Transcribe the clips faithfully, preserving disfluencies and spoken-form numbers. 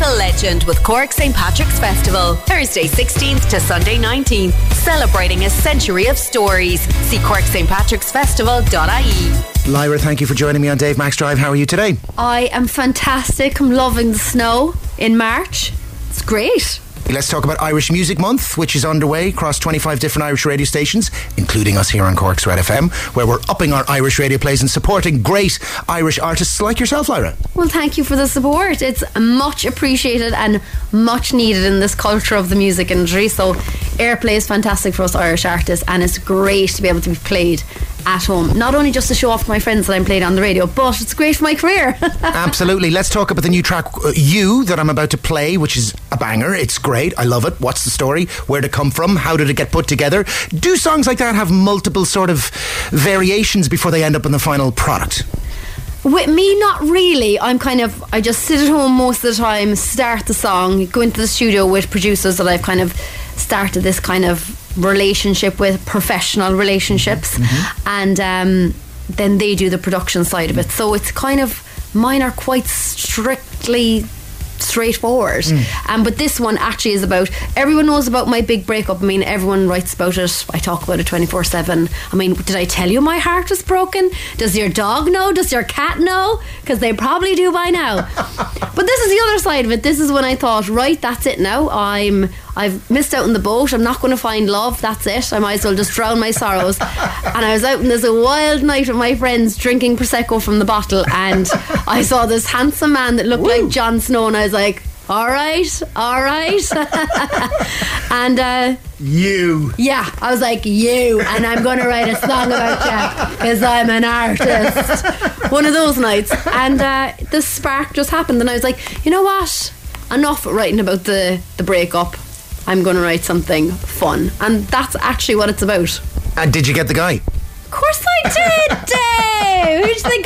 Local legend with Cork Saint Patrick's Festival. Thursday sixteenth to Sunday nineteenth. Celebrating a century of stories. See cork st patricks festival dot I E. Lyra, thank you for joining me on Dave Max Drive. How are you today? I am fantastic. I'm loving the snow in March. It's great. Let's talk about Irish Music Month, which is underway across twenty-five different Irish radio stations, including us here on Cork's Red F M, where we're upping our Irish radio plays and supporting great Irish artists like yourself, Lyra. Well, thank you for the support. It's much appreciated and much needed in this culture of the music industry. So airplay is fantastic for us Irish artists, and it's great to be able to be played at home. Not only just to show off to my friends that I'm playing on the radio, but it's great for my career. Absolutely. Let's talk about the new track, uh, You, that I'm about to play, which is a banger. It's great. I love it. What's the story? Where did it come from? How did it get put together? Do songs like that have multiple sort of variations before they end up in the final product? With me, not really. I'm kind of, I just sit at home most of the time, start the song, go into the studio with producers that I've kind of started this kind of relationship with, professional relationships, mm-hmm. and um, then they do the production side of it. So it's kind of, mine are quite strictly straightforward. Mm. Um, but this one actually is about, everyone knows about my big breakup. I mean, everyone writes about it. I talk about it twenty-four seven. I mean, did I tell you my heart was broken? Does your dog know? Does your cat know? Because they probably do by now. But this is the other side of it. This is when I thought, right, that's it now. I'm I've missed out on the boat. I'm not going to find love. That's it. I might as well just drown my sorrows. And I was out in this a wild night with my friends drinking Prosecco from the bottle, and I saw this handsome man that looked Woo. like Jon Snow, and I was like, all right, all right. And uh, you yeah I was like, you, and I'm going to write a song about you because I'm an artist. One of those nights. And uh, the spark just happened, and I was like, you know what, enough writing about the, the breakup. I'm going to write something fun. And that's actually what it's about. And did you get the guy? Of course I did, Dave. Who do you think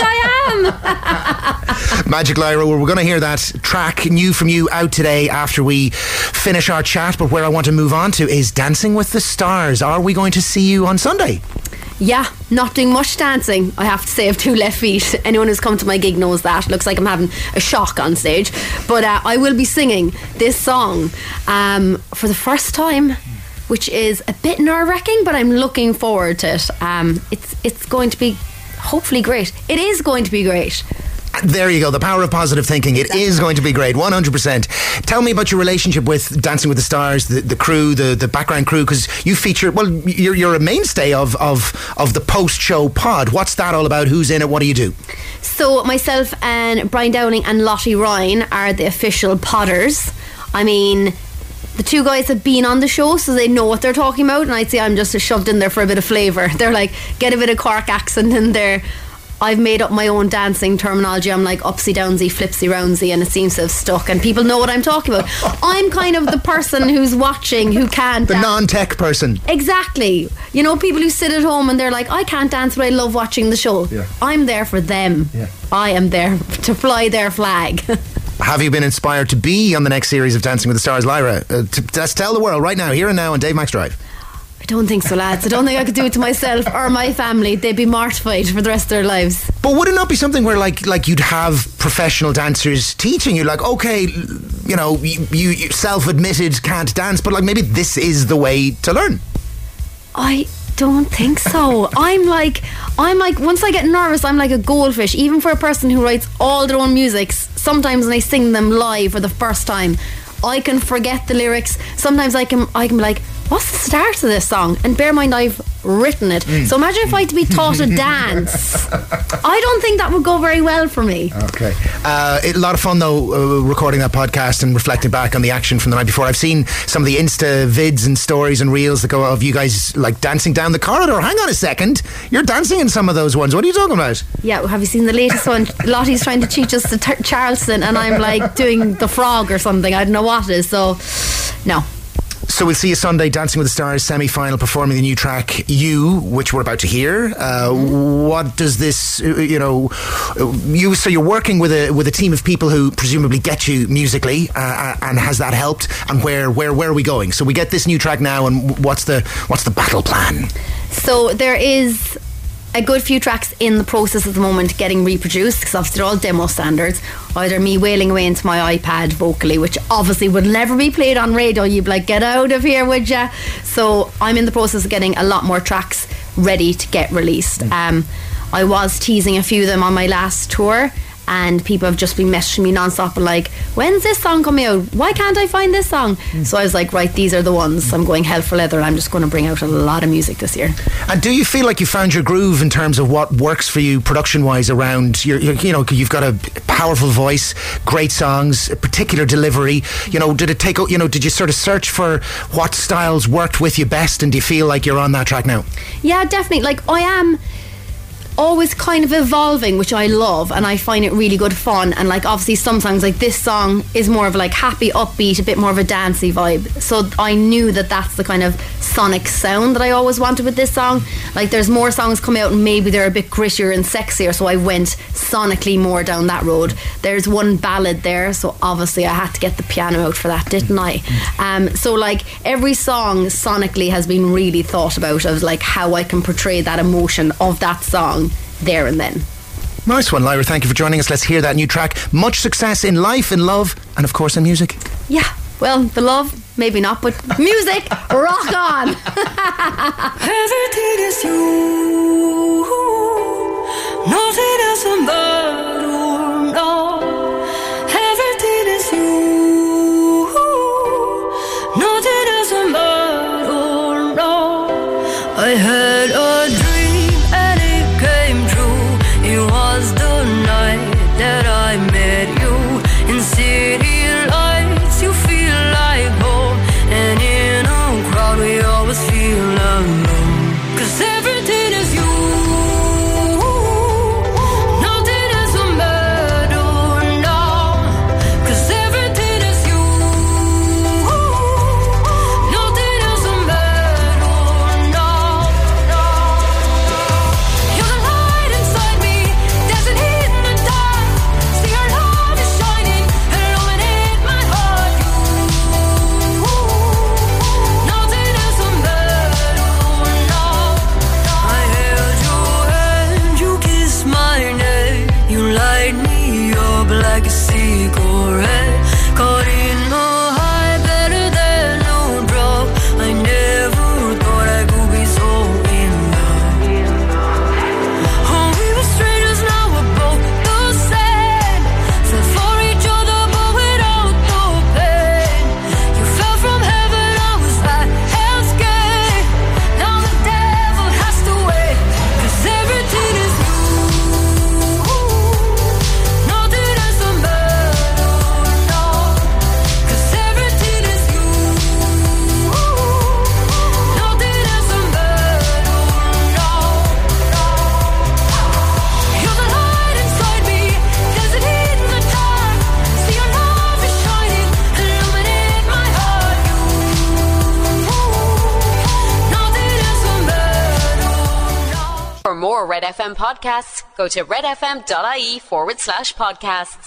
I am? Magic Lyra, we're going to hear that track, New From You, out today after we finish our chat. But where I want to move on to is Dancing with the Stars. Are we going to see you on Sunday? Yeah, not doing much dancing. I have to say, I have two left feet. Anyone who's come to my gig knows that. Looks like I'm having a shock on stage. But uh, I will be singing this song um, for the first time, which is a bit nerve-wracking, but I'm looking forward to it. Um, it's it's going to be hopefully great. It is going to be great. There you go, the power of positive thinking. It is going to be great, one hundred percent. Tell me about your relationship with Dancing with the Stars, the, the crew, the, the background crew, because you feature, well, you're, you're a mainstay of, of, of the post-show pod. What's that all about? Who's in it? What do you do? So myself and Brian Downing and Lottie Ryan are the official podders. I mean, the two guys have been on the show, so they know what they're talking about, and I'd say I'm just shoved in there for a bit of flavour. They're like, get a bit of Cork accent in there. I've made up my own dancing terminology. I'm like upsy downsy, flipsy roundsy, and it seems to have stuck, and people know what I'm talking about. I'm kind of the person who's watching who can't the dance. non-tech person. Exactly. You know, people who sit at home and they're like, I can't dance, but I love watching the show. Yeah. I'm there for them. Yeah. I am there to fly their flag. Have you been inspired to be on the next series of Dancing with the Stars, Lyra? Uh, to, let's tell the world right now, here and now on Dave Max Drive. I don't think so, lads. I don't think I could do it to myself or my family. They'd be mortified for the rest of their lives. But would it not be something where like like you'd have professional dancers teaching you, like, okay, you know, you, you self-admitted can't dance, but like maybe this is the way to learn? I don't think so. I'm like I'm like once I get nervous, I'm like a goldfish. Even for a person who writes all their own music, sometimes when I sing them live for the first time, I can forget the lyrics. Sometimes I can I can be like, what's the start of this song? And bear in mind, I've written it. Mm. So imagine if I had to be taught to dance. I don't think that would go very well for me. Okay. Uh, a lot of fun, though, uh, recording that podcast and reflecting back on the action from the night before. I've seen some of the Insta vids and stories and reels that go of you guys like dancing down the corridor. Hang on a second. You're dancing in some of those ones. What are you talking about? Yeah, have you seen the latest one? Lottie's trying to teach us the t- Charleston, and I'm like doing the frog or something. I don't know what it is. So, no. So we'll see you Sunday, Dancing with the Stars semi-final, performing the new track You, which we're about to hear. Uh, what does this, you know, you? So you're working with a with a team of people who presumably get you musically, uh, and has that helped? And where where where are we going? So we get this new track now, and what's the what's the battle plan? So there is a good few tracks in the process at the moment getting reproduced, because obviously they're all demo standards. Either me wailing away into my iPad vocally, which obviously would never be played on radio. You'd be like, get out of here, would ya? So I'm in the process of getting a lot more tracks ready to get released. Mm. Um, I was teasing a few of them on my last tour, and people have just been messaging me non-stop and like, when's this song coming out? Why can't I find this song? Mm. So I was like, right, these are the ones. I'm going hell for leather. I'm just going to bring out a lot of music this year. And do you feel like you found your groove in terms of what works for you production-wise around your, your you know, you've got a powerful voice, great songs, a particular delivery. You know, did it take, you know, did you sort of search for what styles worked with you best, and do you feel like you're on that track now? Yeah, definitely. Like, I am always kind of evolving, which I love, and I find it really good fun. And like, obviously some songs, like this song is more of like happy, upbeat, a bit more of a dancey vibe, so I knew that that's the kind of sonic sound that I always wanted with this song. Like, there's more songs come out and maybe they're a bit grittier and sexier, so I went sonically more down that road. There's one ballad there, so obviously I had to get the piano out for that, didn't I? Um, so like, every song sonically has been really thought about, of like how I can portray that emotion of that song there and then. Nice one, Lyra. Thank you for joining us. Let's hear that new track. Much success in life, in love, and of course in music. Yeah, well, the love, maybe not, but music, rock on. Everything is you, nothing else matters, no. Everything is you, nothing else matters, no. I had a dream and it came true. It was the night that I met you. In city lights you feel like home, and in a crowd we always feel alone. Cause everything is you, nothing else will matter now. Cause everything is you, nothing else will matter now. You're the light inside me, there's an heat in the dark. See your love is shining, illuminate my heart. You, nothing else will matter now. I held your hand, you kissed my neck, you light me up like a cigarette. Caught in the high, better than no drug. I never thought I could be so in love. Oh, we were strangers, now we're both the same. Fell for each other, but without the pain. You fell from heaven, I was at hell's gate. Now the devil has to wait. Cause everything is you, nothing else will matter now. Cause everything is you, nothing else will matter now. You're the light inside me, there's a heat in the dark. See your love is shining, illuminate my heart. You, nothing else will matter now. For more Red F M podcasts, go to redfm.ie forward slash podcasts.